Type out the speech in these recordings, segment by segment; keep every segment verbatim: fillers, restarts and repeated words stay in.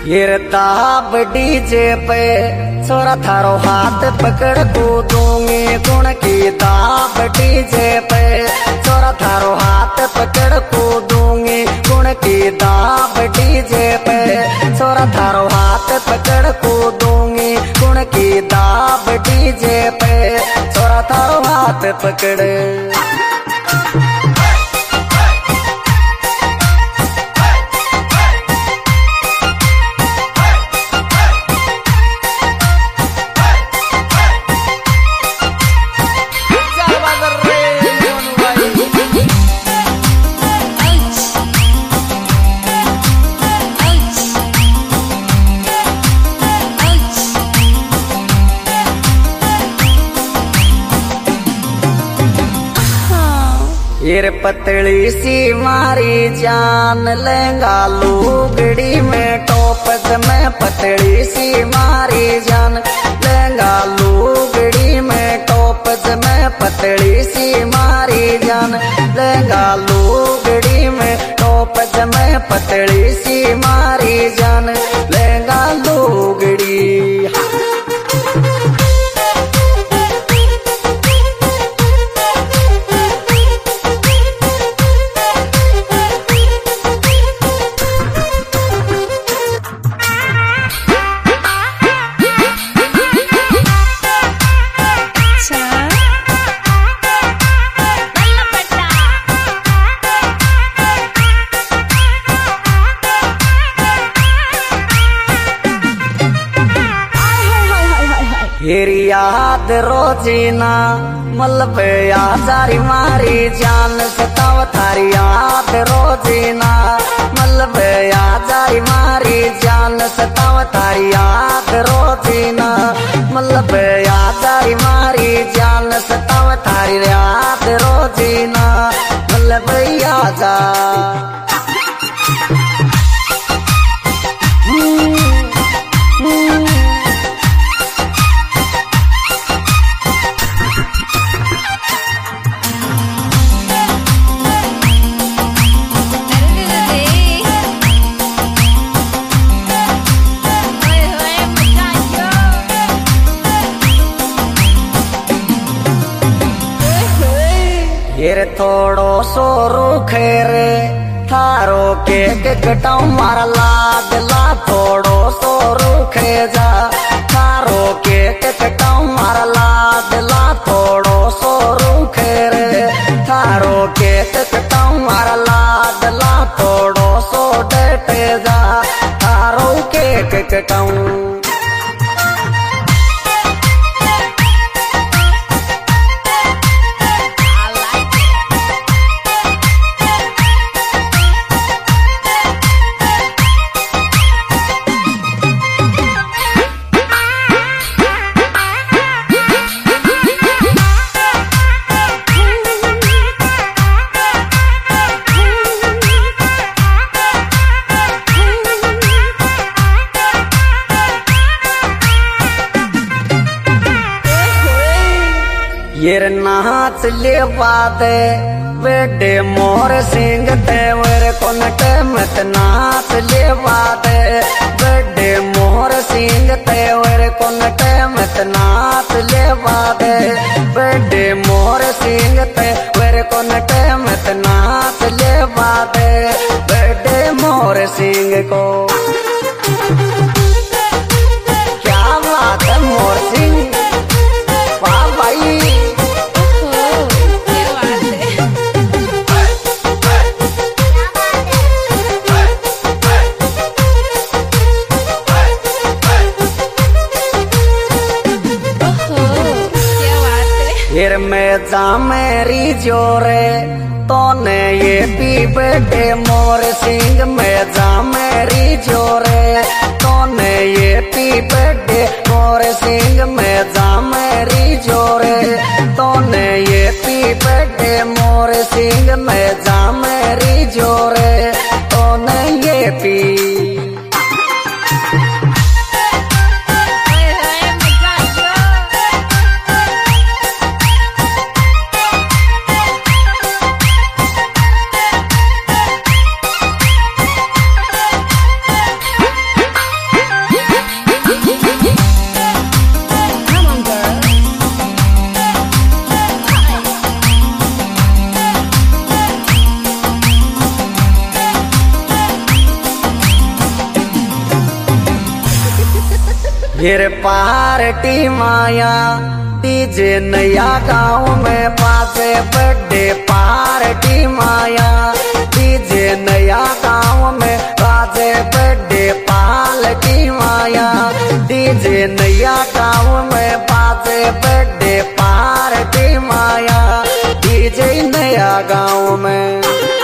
ये दाब डीजे पे छोरा थारो हाथ पकड़ कूदूंगी गुण की दाब डीजे पे छोरा थारो हाथ पकड़ कूदूंगी गुण की दाब डीजे पे छोरा थारो हाथ पकड़ कूदूंगी गुण की दाब डीजे पे छोरा थारो हाथ पकड़। ये पतली सी मारी जान लहंगा लुगड़ी में टोपस में पतली सी मारी जान लहंगा लुगड़ी में टोपस में पतली सी मारी जान लहंगा लुगड़ी में टोपस में पतली सी मारी जान लहंगा लुगड़ी। हेरी याद रोजीना मलब यादारी मारी जान सताव थारी याद रोजीना मलब यादारी मारी जान सताव थारी याद रोजीना मलब यादारी मारी जान सताव थारी याद रोजीना मलब यादा। ये थोड़ो सो रूखे रे थारो केक कटाऊ मारा लाडला थोड़ो सो रूखे जा थारो केक कटाऊ मारा लाडला थोड़ो सो रूखे रे थारो केक कटाऊ मारा लाडला थोड़ो सो डटे जा थारो केक कटाऊ। ये नाच ले बादे बेडे मोर सिंह तेवर कोनट मत नाच ले बादे बेडे मोर सिंह तेवर कोनट मत नाच ले बादे बेडे मोर सिंह तेवर कोनट मत नाच ले बादे बेडे मोर सिंह को। क्या बात है मोर सिंह वाह भाई। फिर मैं जा मेरी जोरे तोने ये पी बेटे मोर सिंह में जा मेरी जोरे तोने ये पी बेटे मोर सिंह में जा मेरी जोरे तोने ये पी बेटे मोर सिंह में जा मेरी जोरे तोने ये पी। फिर पार्टी माया डीजे नया गाँव में पासे बर्थडे पार्टी माया डीजे नया गाँव में पासे बर्थडे पार्टी माया डीजे नया गाँव में पासे बर्थडे पार्टी माया डीजे नया गाँव में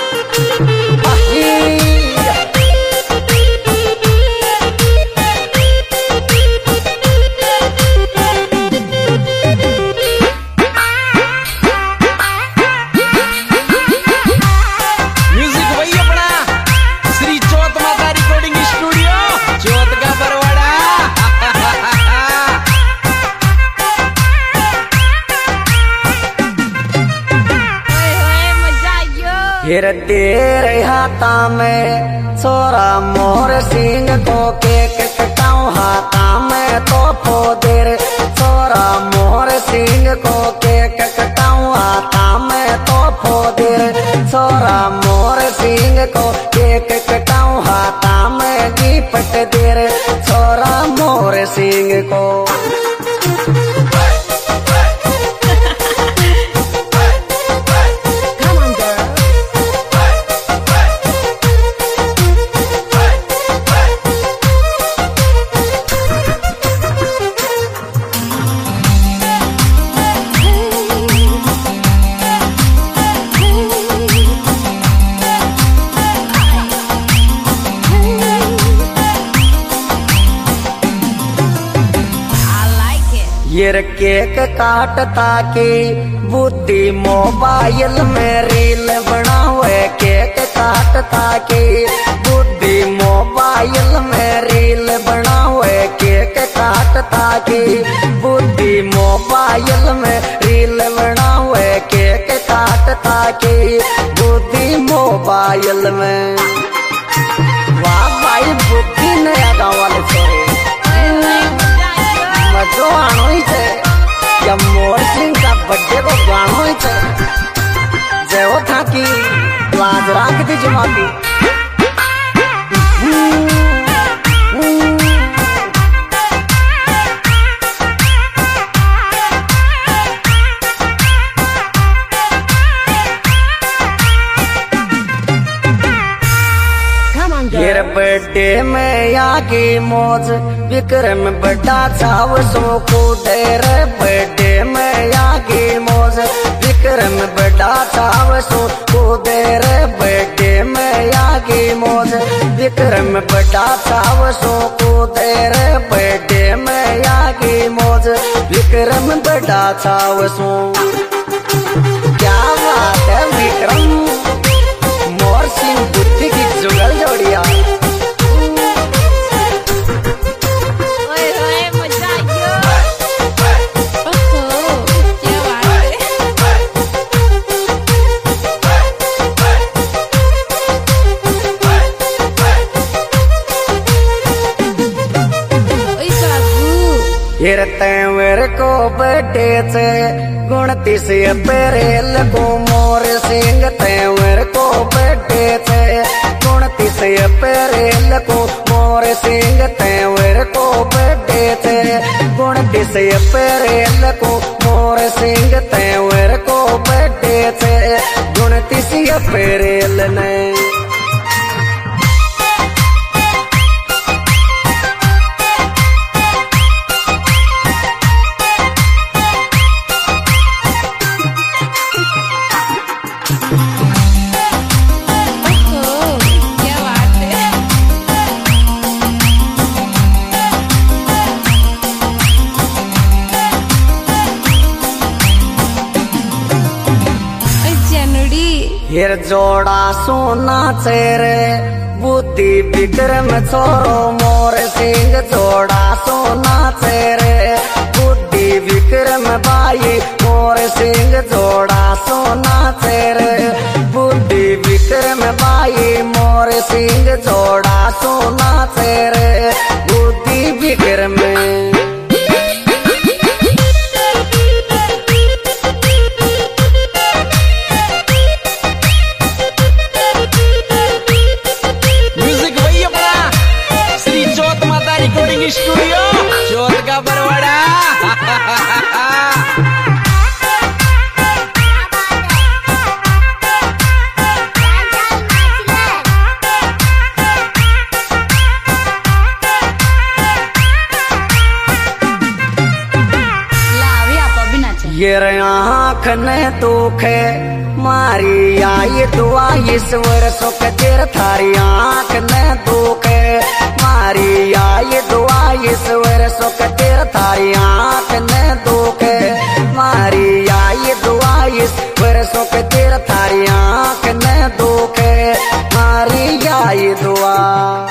फिर तेरे हाथा में छोरा मोर सिंह को केक कटाऊं हाथा में तो पोदेर छोरा मोर सिंह को केक कटाऊं हाथा में तो पोदेर छोरा मोर सिंह को केक कटाऊं हाथा में गिफ्ट देर छोरा मोर सिंह को ये केक काटता की बुद्धि मोबाइल में रील बनावे केक काटता की बुद्धि मोबाइल में रील बनावे केक काटता की बुद्धि मोबाइल में रील बनावे केक काटता की बुद्धि मोबाइल में वाह भाई बुद्धि नया गाँव वाले छोरे मजो आनो ही थे या मोर सिंह का बर्थडे को गानो ही थे जय वो था कि लाज राख दी जमा की फिर बर्थडे में आगे मौज विक्रम बड़ा छाव सो कूदेर बर्थडे में आगे मौज विक्रम बड़ा छाव सो कूदेर बर्थडे में आगे मौज विक्रम बड़ा छाव सो कूदेर बर्थडे में आगे मौज विक्रम बड़ा छाव सो क्या बात है विक्रम मोर सिंह बुद्धि की जुगल जोड़िया फिर तेरे को बर्थडे से उनतीस अप्रैल को मोर सिंह तेरे को बर्थडे से उनतीस अप्रैल को मोर सिंह तेरे को बर्थडे से उनतीस अप्रैल को मोर सिंह तेरे को बर्थडे से उनतीस अप्रैल ने फिर जोड़ा सोना चेरे बुद्धि विक्रम छोरो मोर सिंह जोड़ा सोना चेरे बुद्धि विक्रम भाई मोर सिंह जोड़ा सोना चेरे बुद्धि विक्रम भाई मोर सिंह जोड़ा सोना चेरे बुद्धि विक्रम स्टूडियो आँख ने दुखे मारी आई दुआ ईश्वर सुख तेर थारी आँख ने दुखे मारी आई दुआ ईश्वर सुख तेर थारी आँख ने दुखे मारी आई दुआ ईश्वर सुख तेर थारी आँख ने दुखे मारी आई दुआ।